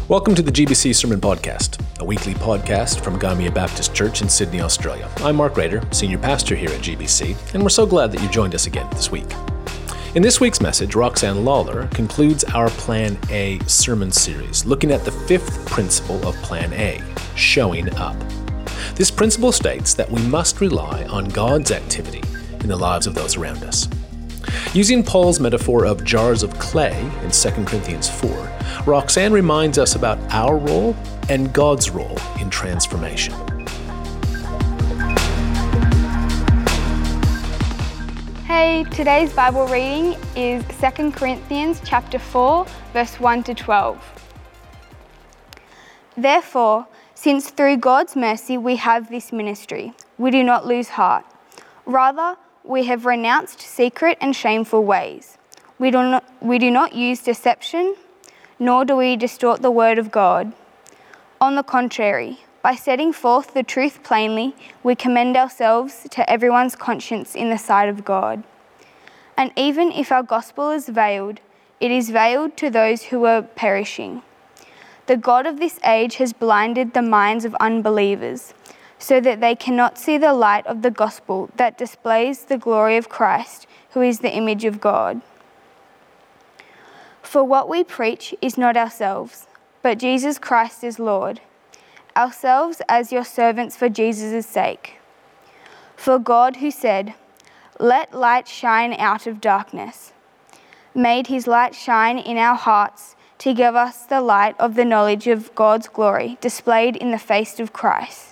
Welcome to the GBC Sermon Podcast, a weekly podcast from Gymea Baptist Church in Sydney, Australia. I'm Mark Rader, Senior Pastor here at GBC, and we're so glad that you joined us again this week. In this week's message, Roxanne Lawler concludes our Plan A sermon series, looking at the fifth principle of Plan A, showing up. This principle states that we must rely on God's activity in the lives of those around us. Using Paul's metaphor of jars of clay in 2 Corinthians 4, Roxanne reminds us about our role and God's role in transformation. Hey, today's Bible reading is 2 Corinthians chapter 4, verse 1 to 12. Therefore, since through God's mercy we have this ministry, we do not lose heart. Rather, we have renounced secret and shameful ways. We do not use deception, nor do we distort the word of God. On the contrary, by setting forth the truth plainly, we commend ourselves to everyone's conscience in the sight of God. And even if our gospel is veiled, it is veiled to those who are perishing. The God of this age has blinded the minds of unbelievers, so that they cannot see the light of the gospel that displays the glory of Christ, who is the image of God. For what we preach is not ourselves, but Jesus Christ is Lord, ourselves as your servants for Jesus' sake. For God, who said, "Let light shine out of darkness," made his light shine in our hearts to give us the light of the knowledge of God's glory displayed in the face of Christ.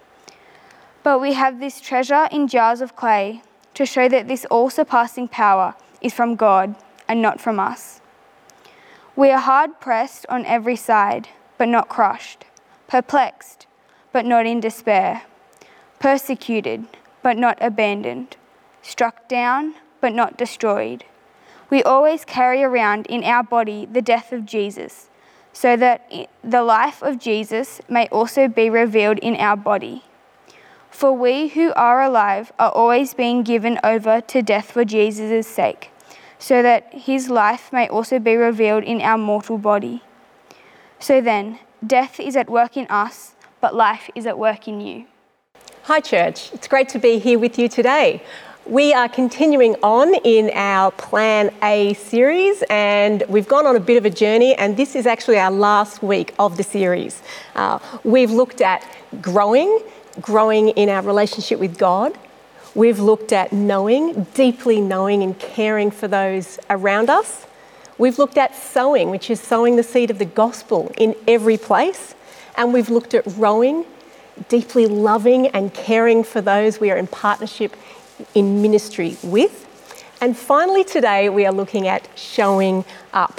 But we have this treasure in jars of clay to show that this all-surpassing power is from God and not from us. We are hard-pressed on every side, but not crushed, perplexed, but not in despair, persecuted, but not abandoned, struck down, but not destroyed. We always carry around in our body the death of Jesus, so that the life of Jesus may also be revealed in our body. For we who are alive are always being given over to death for Jesus' sake, so that his life may also be revealed in our mortal body. So then, death is at work in us, but life is at work in you. Hi church, it's great to be here with you today. We are continuing on in our Plan A series, and we've gone on a bit of a journey, and this is actually our last week of the series. We've looked at growing in our relationship with God. We've looked at deeply knowing and caring for those around us. We've looked at sowing, which is sowing the seed of the gospel in every place. And we've looked at rowing, deeply loving and caring for those we are in partnership in ministry with. And finally today we are looking at showing up.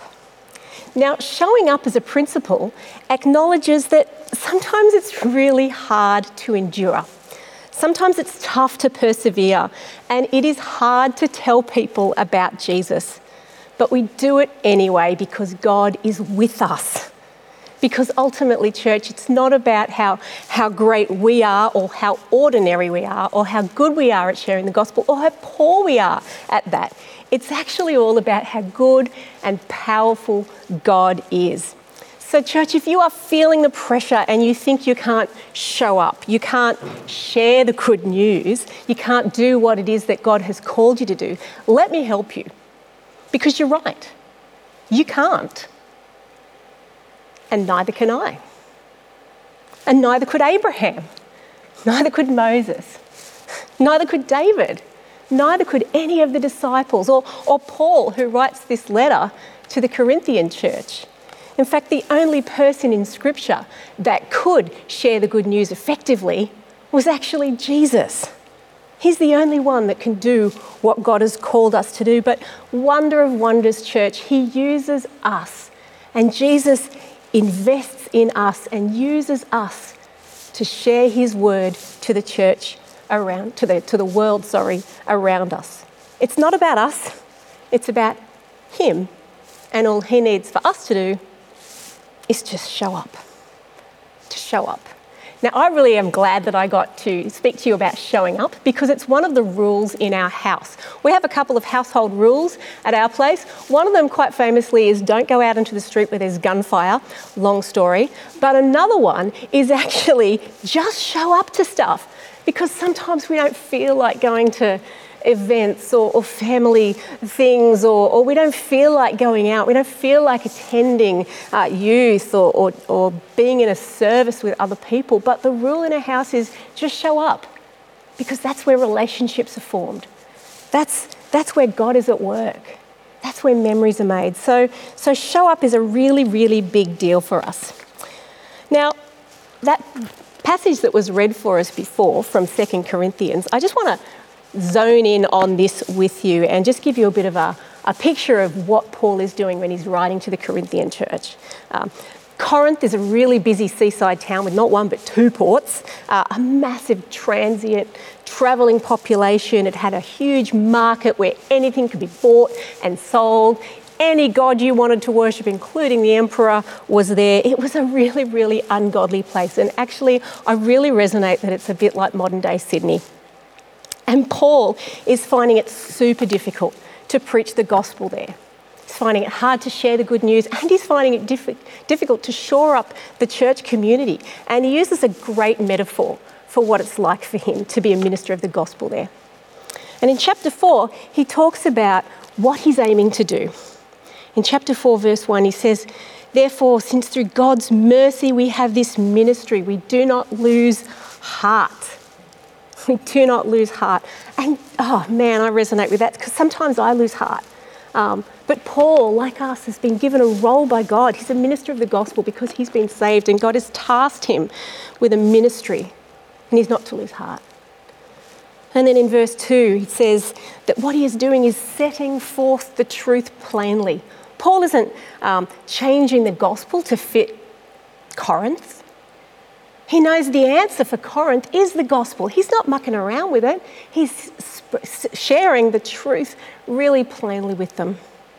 Now, showing up as a principle acknowledges that sometimes it's really hard to endure. Sometimes it's tough to persevere, and it is hard to tell people about Jesus. But we do it anyway because God is with us. Because ultimately, church, it's not about how great we are or how ordinary we are or how good we are at sharing the gospel or how poor we are at that. It's actually all about how good and powerful God is. So church, if you are feeling the pressure and you think you can't show up, you can't share the good news, you can't do what it is that God has called you to do, let me help you. Because you're right. You can't. And neither can I. And neither could Abraham. Neither could Moses. Neither could David. Neither could any of the disciples or Paul, who writes this letter to the Corinthian church. In fact, the only person in Scripture that could share the good news effectively was actually Jesus. He's the only one that can do what God has called us to do. But wonder of wonders, church, he uses us. And Jesus invests in us and uses us to share his word to the church around, to the world around us. It's not about us, it's about him. And all he needs for us to do is just show up. To show up. Now, I really am glad that I got to speak to you about showing up, because it's one of the rules in our house. We have a couple of household rules at our place. One of them, quite famously, is don't go out into the street where there's gunfire. Long story. But another one is actually just show up to stuff, because sometimes we don't feel like going to events or family things, or we don't feel like going out, we don't feel like attending youth or being in a service with other people. But the rule in our house is just show up, because that's where relationships are formed. That's where God is at work. That's where memories are made. So show up is a really, really big deal for us. Now, that passage that was read for us before from 2 Corinthians, I just want to zone in on this with you and just give you a bit of a picture of what Paul is doing when he's writing to the Corinthian church. Corinth is a really busy seaside town with not one but two ports, a massive transient travelling population. It had a huge market where anything could be bought and sold. Any god you wanted to worship, including the emperor, was there. It was a really, really ungodly place. And actually, I really resonate that it's a bit like modern day Sydney. And Paul is finding it super difficult to preach the gospel there. He's finding it hard to share the good news, and he's finding it difficult to shore up the church community. And he uses a great metaphor for what it's like for him to be a minister of the gospel there. And in chapter 4, he talks about what he's aiming to do. In chapter 4, verse 1, he says, "Therefore, since through God's mercy we have this ministry, we do not lose heart." We do not lose heart. And, oh man, I resonate with that, because sometimes I lose heart. But Paul, like us, has been given a role by God. He's a minister of the gospel because he's been saved, and God has tasked him with a ministry, and he's not to lose heart. And then in verse 2, he says that what he is doing is setting forth the truth plainly. Paul isn't changing the gospel to fit Corinth. He knows the answer for Corinth is the gospel. He's not mucking around with it. He's sharing the truth really plainly with them.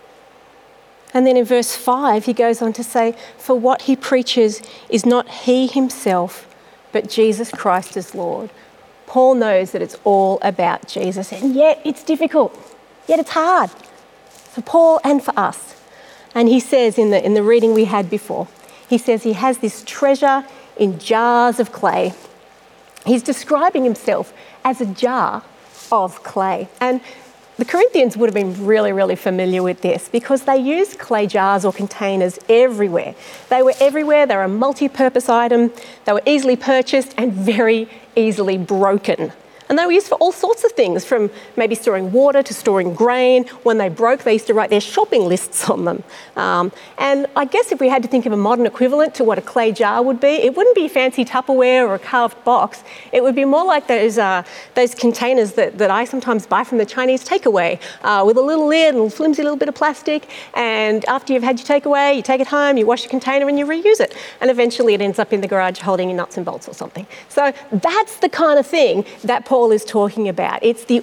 And then in verse 5, he goes on to say, "For what he preaches is not he himself, but Jesus Christ as Lord." Paul knows that it's all about Jesus, and yet it's difficult, yet it's hard for Paul and for us. And he says in the reading we had before, he says he has this treasure in jars of clay. He's describing himself as a jar of clay. And the Corinthians would have been really, really familiar with this, because they used clay jars or containers everywhere. They were everywhere. They were a multi-purpose item. They were easily purchased and very easily broken. And they were used for all sorts of things, from maybe storing water to storing grain. When they broke, they used to write their shopping lists on them. And I guess if we had to think of a modern equivalent to what a clay jar would be, it wouldn't be fancy Tupperware or a carved box. It would be more like those containers that I sometimes buy from the Chinese takeaway, with a little lid and a flimsy little bit of plastic. And after you've had your takeaway, you take it home, you wash your container and you reuse it. And eventually it ends up in the garage holding your nuts and bolts or something. So that's the kind of thing that Paul is talking about. It's the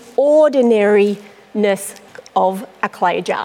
ordinariness of a clay jar.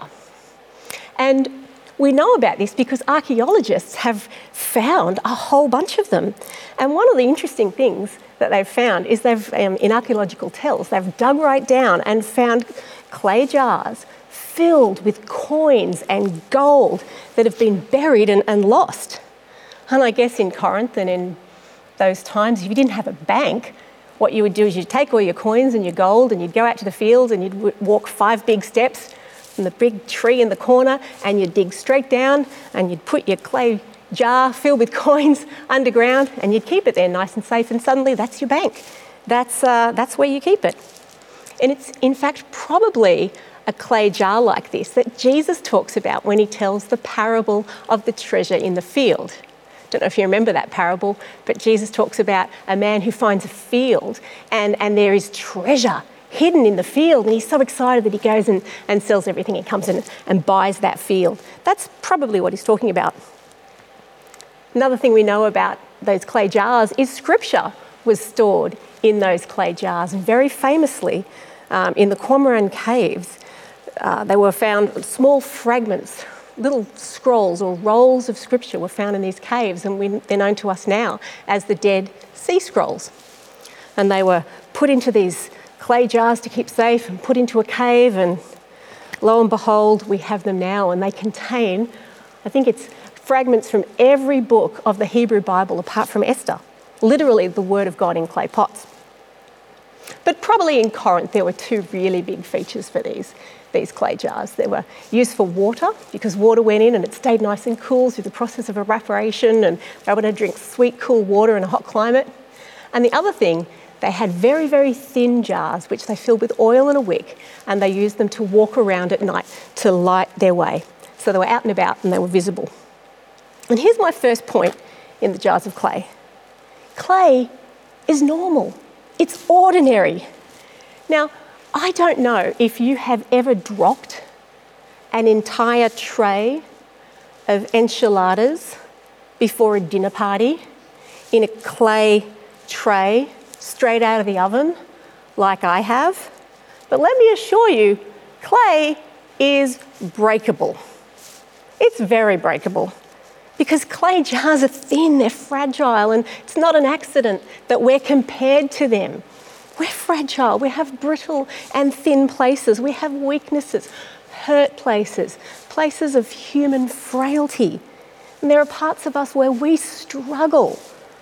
And we know about this because archaeologists have found a whole bunch of them. And one of the interesting things that they've found is in archaeological tells, they've dug right down and found clay jars filled with coins and gold that have been buried and lost. And I guess in Corinth and in those times, if you didn't have a bank, what you would do is you'd take all your coins and your gold and you'd go out to the fields and you'd walk 5 big steps from the big tree in the corner, and you'd dig straight down and you'd put your clay jar filled with coins underground and you'd keep it there nice and safe, and suddenly that's your bank. That's where you keep it. And it's in fact probably a clay jar like this that Jesus talks about when he tells the parable of the treasure in the field. Don't know if you remember that parable, but Jesus talks about a man who finds a field and there is treasure hidden in the field, and he's so excited that he goes and sells everything and comes in and buys that field. That's probably what he's talking about. Another thing we know about those clay jars is scripture was stored in those clay jars. And very famously, in the Qumran caves, they were found small fragments little scrolls or rolls of scripture were found in these caves, and they're known to us now as the Dead Sea Scrolls. And they were put into these clay jars to keep safe and put into a cave, and lo and behold, we have them now, and they contain, I think it's fragments from every book of the Hebrew Bible apart from Esther, literally the word of God in clay pots. But probably in Corinth there were two really big features for these clay jars. They were used for water, because water went in and it stayed nice and cool through the process of evaporation, and they were able to drink sweet, cool water in a hot climate. And the other thing, they had very, very thin jars which they filled with oil and a wick, and they used them to walk around at night to light their way. So they were out and about and they were visible. And here's my first point in the jars of clay. Clay is normal. It's ordinary. Now, I don't know if you have ever dropped an entire tray of enchiladas before a dinner party in a clay tray straight out of the oven like I have. But let me assure you, clay is breakable. It's very breakable, because clay jars are thin, they're fragile, and it's not an accident that we're compared to them. We're fragile, we have brittle and thin places, we have weaknesses, hurt places, places of human frailty. And there are parts of us where we struggle.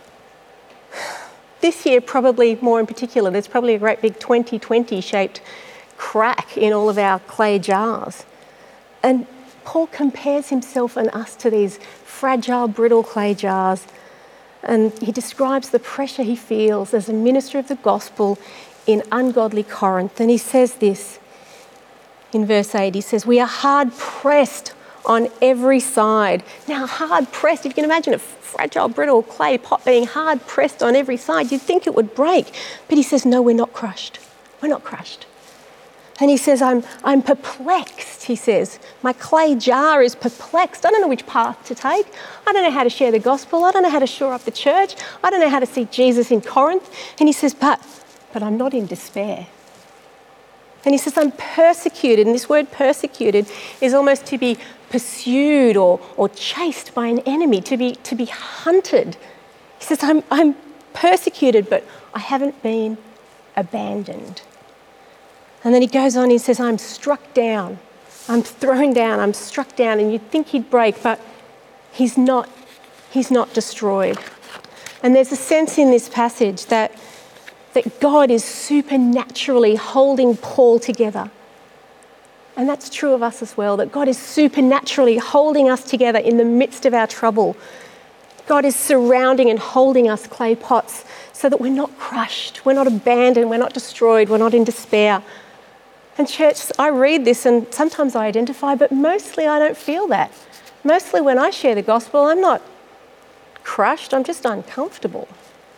This year, probably more in particular, there's probably a great big 2020 shaped crack in all of our clay jars. And Paul compares himself and us to these fragile, brittle clay jars, and he describes the pressure he feels as a minister of the gospel in ungodly Corinth. And he says this in verse 8, he says, "We are hard pressed on every side." Now, hard pressed, if you can imagine a fragile, brittle clay pot being hard pressed on every side, you'd think it would break. But he says, no, we're not crushed. We're not crushed. And he says, I'm perplexed, he says. My clay jar is perplexed. I don't know which path to take. I don't know how to share the gospel. I don't know how to shore up the church. I don't know how to see Jesus in Corinth. And he says, but I'm not in despair. And he says, I'm persecuted. And this word persecuted is almost to be pursued or chased by an enemy, to be hunted. He says, I'm persecuted, but I haven't been abandoned. And then he goes on, he says, I'm struck down, I'm thrown down, I'm struck down, and you'd think he'd break, but he's not destroyed. And there's a sense in this passage that God is supernaturally holding Paul together. And that's true of us as well, that God is supernaturally holding us together in the midst of our trouble. God is surrounding and holding us clay pots so that we're not crushed, we're not abandoned, we're not destroyed, we're not in despair. And church, I read this and sometimes I identify, but mostly I don't feel that. Mostly when I share the gospel, I'm not crushed, I'm just uncomfortable.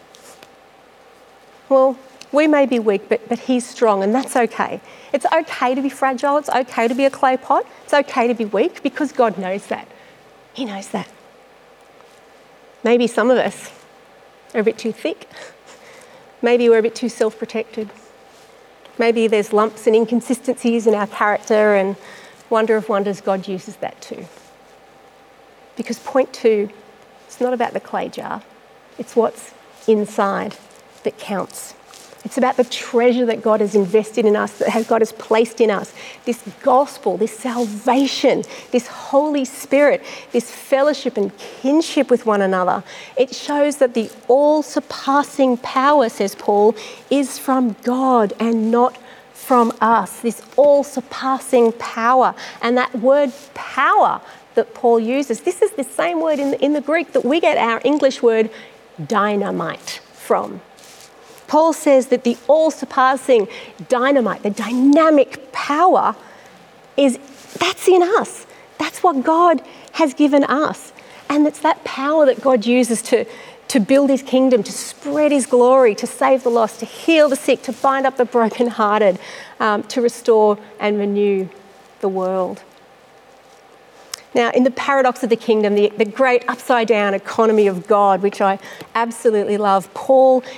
Well, we may be weak, but he's strong, and that's okay. It's okay to be fragile, it's okay to be a clay pot, it's okay to be weak, because God knows that. He knows that. Maybe some of us are a bit too thick. Maybe we're a bit too self-protected. Maybe there's lumps and inconsistencies in our character, and wonder of wonders, God uses that too. Because point 2, it's not about the clay jar, it's what's inside that counts. It's about the treasure that God has invested in us, that God has placed in us. This gospel, this salvation, this Holy Spirit, this fellowship and kinship with one another. It shows that the all-surpassing power, says Paul, is from God and not from us. This all-surpassing power. And that word power that Paul uses, this is the same word in the Greek that we get our English word dynamite from. Paul says that the all-surpassing dynamite, the dynamic power, that's in us. That's what God has given us. And it's that power that God uses to build his kingdom, to spread his glory, to save the lost, to heal the sick, to bind up the brokenhearted, to restore and renew the world. Now, in the paradox of the kingdom, the great upside-down economy of God, which I absolutely love, Paul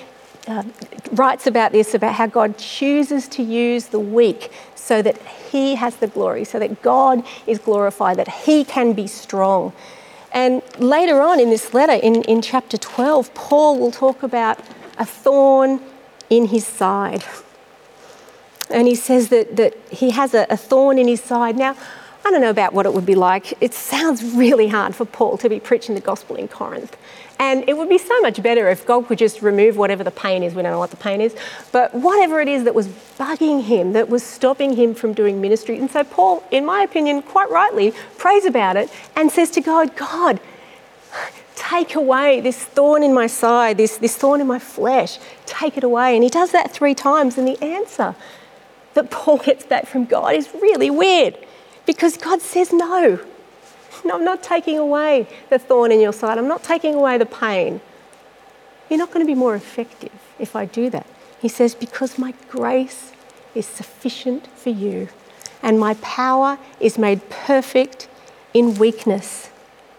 writes about this, about how God chooses to use the weak so that he has the glory, so that God is glorified, that he can be strong. And later on in this letter, in chapter 12, Paul will talk about a thorn in his side. And he says that he has a thorn in his side. Now, I don't know about what it would be like. It sounds really hard for Paul to be preaching the gospel in Corinth. And it would be so much better if God could just remove whatever the pain is. We don't know what the pain is. But whatever it is that was bugging him, that was stopping him from doing ministry. And so Paul, in my opinion, quite rightly, prays about it and says to God, God, take away this thorn in my side, this thorn in my flesh. Take it away. And he does that 3 times. And the answer that Paul gets back from God is really weird, because God says no. No, I'm not taking away the thorn in your side. I'm not taking away the pain. You're not going to be more effective if I do that. He says, because my grace is sufficient for you and my power is made perfect in weakness.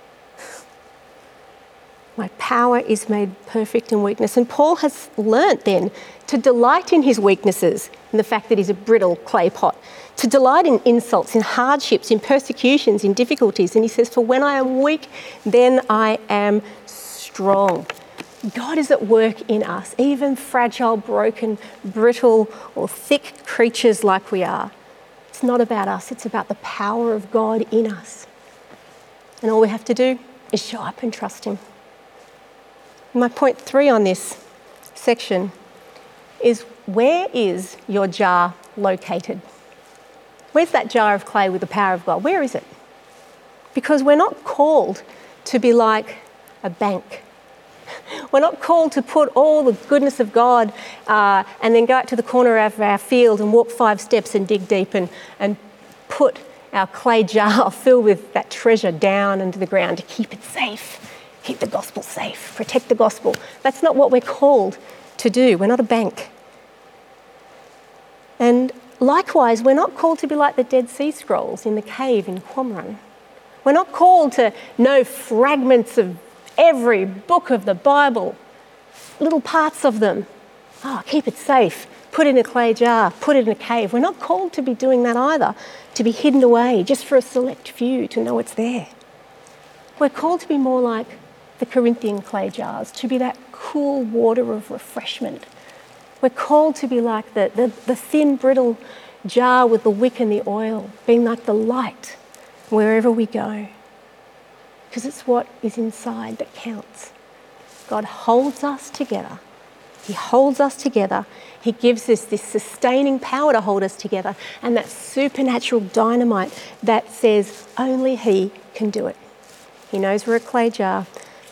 My power is made perfect in weakness. And Paul has learnt then to delight in his weaknesses, in the fact that he's a brittle clay pot, to delight in insults, in hardships, in persecutions, in difficulties. And he says, for when I am weak, then I am strong. God is at work in us, even fragile, broken, brittle, or thick creatures like we are. It's not about us, it's about the power of God in us. And all we have to do is show up and trust him. My point 3 on this section is, where is your jar located? Where's that jar of clay with the power of God? Where is it? Because we're not called to be like a bank. We're not called to put all the goodness of God and then go out to the corner of our field and walk 5 steps and dig deep and put our clay jar filled with that treasure down into the ground to keep it safe. Keep the gospel safe, protect the gospel. That's not what we're called to do. We're not a bank. And likewise, we're not called to be like the Dead Sea Scrolls in the cave in Qumran. We're not called to know fragments of every book of the Bible, little parts of them. Keep it safe, put it in a clay jar, put it in a cave. We're not called to be doing that either, to be hidden away just for a select few to know it's there. We're called to be more like the Corinthian clay jars, to be that cool water of refreshment. We're called to be like the thin, brittle jar with the wick and the oil, being like the light wherever we go. Because it's what is inside that counts. God holds us together. He holds us together. He gives us this sustaining power to hold us together, and that supernatural dynamite that says only he can do it. He knows we're a clay jar.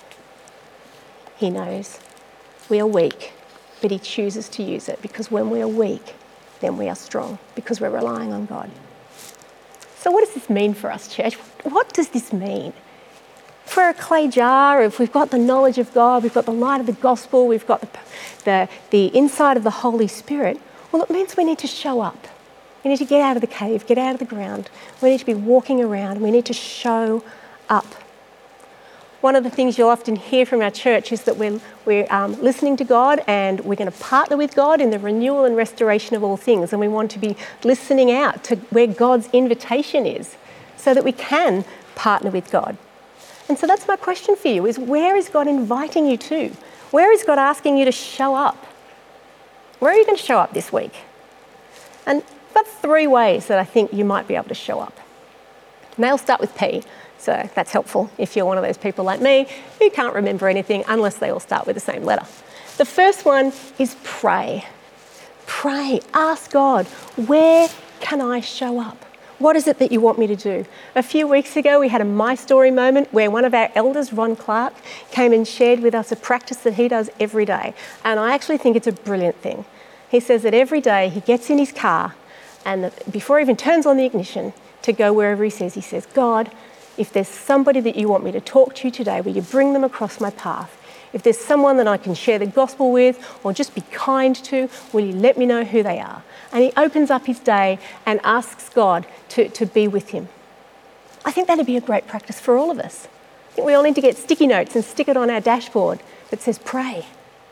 He knows we are weak, but he chooses to use it, because when we are weak, then we are strong, because we're relying on God. So what does this mean for us, church? What does this mean? For a clay jar, if we've got the knowledge of God, we've got the light of the gospel, we've got the inside of the Holy Spirit, well, it means we need to show up. We need to get out of the cave, get out of the ground. We need to be walking around. We need to show up. One of the things you'll often hear from our church is that we're listening to God, and we're going to partner with God in the renewal and restoration of all things. And we want to be listening out to where God's invitation is, so that we can partner with God. And so that's my question for you, is where is God inviting you to? Where is God asking you to show up? Where are you going to show up this week? And I've got 3 ways that I think you might be able to show up. And they all start with P. So that's helpful if you're one of those people like me who can't remember anything unless they all start with the same letter. The first one is pray. Pray. Ask God, where can I show up? What is it that you want me to do? A few weeks ago, we had a My Story moment where one of our elders, Ron Clark, came and shared with us a practice that he does every day. And I actually think it's a brilliant thing. He says that every day he gets in his car, and before he even turns on the ignition to go wherever he says, God, if there's somebody that you want me to talk to today, will you bring them across my path? If there's someone that I can share the gospel with or just be kind to, will you let me know who they are? And he opens up his day and asks God to be with him. I think that'd be a great practice for all of us. I think we all need to get sticky notes and stick it on our dashboard that says pray.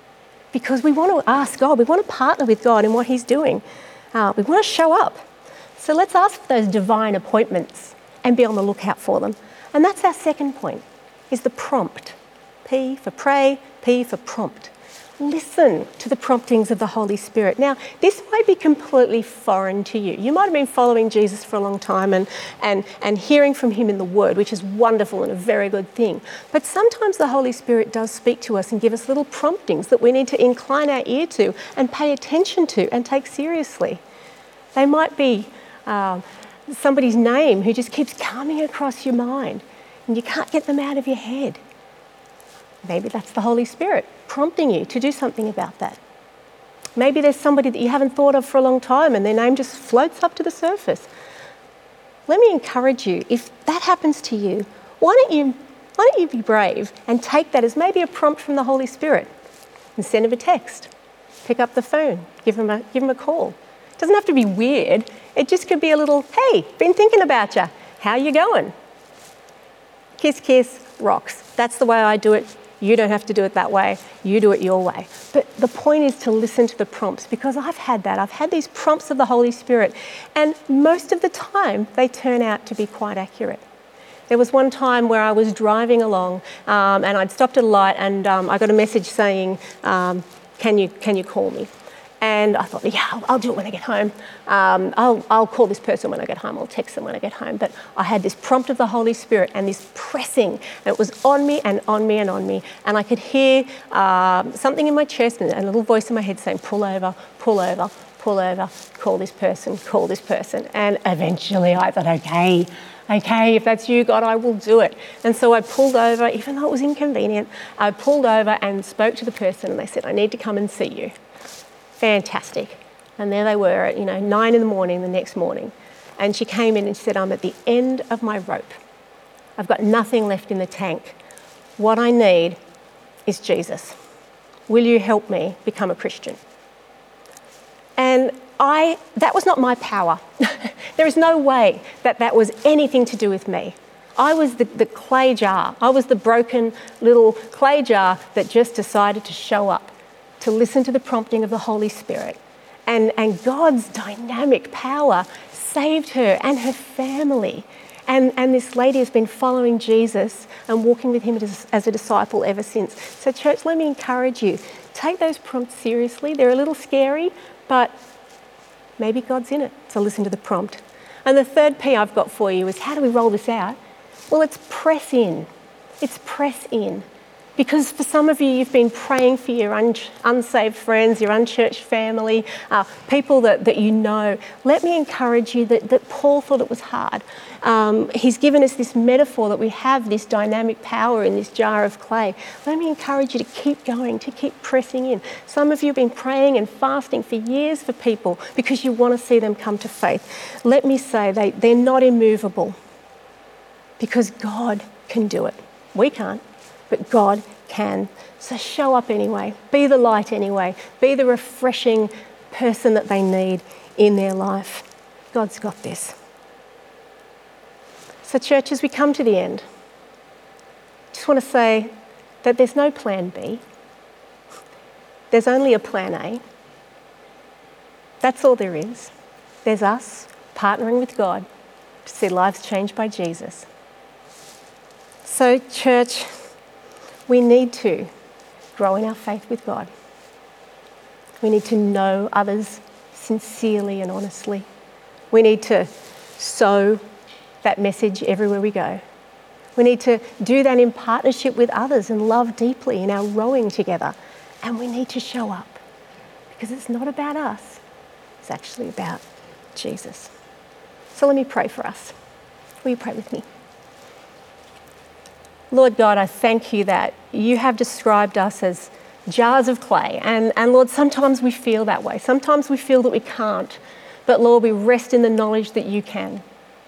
because we want to ask God, we want to partner with God in what He's doing. We want to show up. So let's ask for those divine appointments and be on the lookout for them. And that's our second point, is the prompt. P for pray, P for prompt. Listen to the promptings of the Holy Spirit. Now, this might be completely foreign to you. You might have been following Jesus for a long time and hearing from Him in the Word, which is wonderful and a very good thing. But sometimes the Holy Spirit does speak to us and give us little promptings that we need to incline our ear to and pay attention to and take seriously. They might be somebody's name who just keeps coming across your mind and you can't get them out of your head. Maybe that's the Holy Spirit prompting you to do something about that. Maybe there's somebody that you haven't thought of for a long time and their name just floats up to the surface. Let me encourage you, if that happens to you, why don't you be brave and take that as maybe a prompt from the Holy Spirit and send him a text, pick up the phone, give him a call. It doesn't have to be weird. It just could be a little, hey, been thinking about you. How you going? Kiss, kiss, rocks. That's the way I do it. You don't have to do it that way. You do it your way. But the point is to listen to the prompts, because I've had that. I've had these prompts of the Holy Spirit, and most of the time they turn out to be quite accurate. There was one time where I was driving along and I'd stopped at a light and I got a message saying, can you call me? And I thought, yeah, I'll do it when I get home. I'll call this person when I get home. I'll text them when I get home. But I had this prompt of the Holy Spirit and this pressing, and it was on me and on me and on me. And I could hear something in my chest and a little voice in my head saying, pull over, pull over, pull over, call this person, call this person. And eventually I thought, okay, if that's you, God, I will do it. And so I pulled over, even though it was inconvenient, I pulled over and spoke to the person, and they said, I need to come and see you. Fantastic. And there they were at 9 in the morning the next morning. And she came in and said, I'm at the end of my rope. I've got nothing left in the tank. What I need is Jesus. Will you help me become a Christian? And that was not my power. There is no way that was anything to do with me. I was the clay jar. I was the broken little clay jar that just decided to show up, to listen to the prompting of the Holy Spirit. And God's dynamic power saved her and her family. And this lady has been following Jesus and walking with him as a disciple ever since. So church, let me encourage you, take those prompts seriously. They're a little scary, but maybe God's in it, so listen to the prompt. And the third P I've got for you is, how do we roll this out? Well, it's press in. It's press in. Because for some of you, you've been praying for your unsaved friends, your unchurched family, people that you know. Let me encourage you that Paul thought it was hard. He's given us this metaphor that we have this dynamic power in this jar of clay. Let me encourage you to keep going, to keep pressing in. Some of you have been praying and fasting for years for people because you want to see them come to faith. Let me say they're not immovable, because God can do it. We can't. But God can. So show up anyway. Be the light anyway. Be the refreshing person that they need in their life. God's got this. So church, as we come to the end, I just want to say that there's no plan B. There's only a plan A. That's all there is. There's us partnering with God to see lives changed by Jesus. So church, we need to grow in our faith with God. We need to know others sincerely and honestly. We need to sow that message everywhere we go. We need to do that in partnership with others and love deeply in our rowing together. And we need to show up, because it's not about us. It's actually about Jesus. So let me pray for us. Will you pray with me? Lord God, I thank you that you have described us as jars of clay. And Lord, sometimes we feel that way. Sometimes we feel that we can't. But Lord, we rest in the knowledge that you can.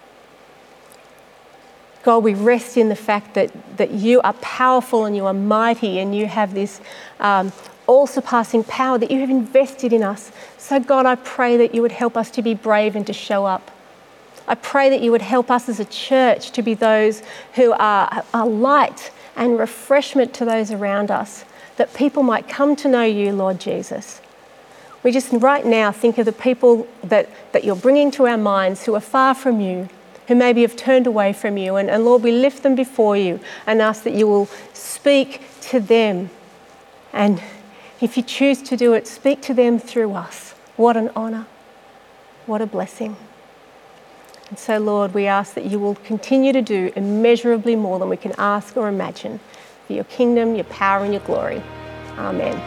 God, we rest in the fact that you are powerful and you are mighty and you have this all-surpassing power that you have invested in us. So God, I pray that you would help us to be brave and to show up. I pray that you would help us as a church to be those who are light and refreshment to those around us. that people might come to know you, Lord Jesus. We just right now think of the people that you're bringing to our minds who are far from you, who maybe have turned away from you. And Lord, we lift them before you and ask that you will speak to them. And if you choose to do it, speak to them through us. What an honour. What a blessing. And so, Lord, we ask that you will continue to do immeasurably more than we can ask or imagine for your kingdom, your power and your glory. Amen.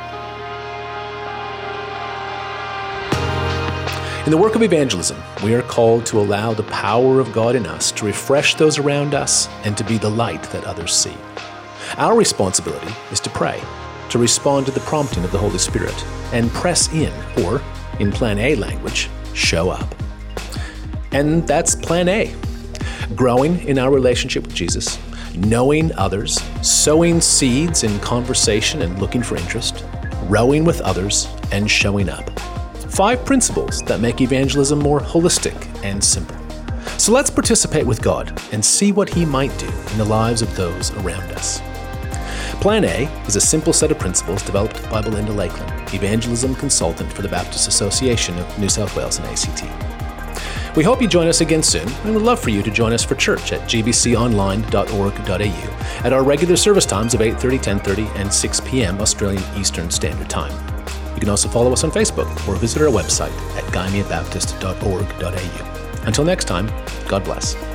In the work of evangelism, we are called to allow the power of God in us to refresh those around us and to be the light that others see. Our responsibility is to pray, to respond to the prompting of the Holy Spirit, and press in, or, in Plan A language, show up. And that's Plan A. Growing in our relationship with Jesus, knowing others, sowing seeds in conversation and looking for interest, rowing with others, and showing up. 5 principles that make evangelism more holistic and simple. So let's participate with God and see what He might do in the lives of those around us. Plan A is a simple set of principles developed by Belinda Lakeland, evangelism consultant for the Baptist Association of New South Wales and ACT. We hope you join us again soon, and we'd love for you to join us for church at gbconline.org.au at our regular service times of 8:30, 10:30, and 6 p.m. Australian Eastern Standard Time. You can also follow us on Facebook or visit our website at guymeabaptist.org.au. Until next time, God bless.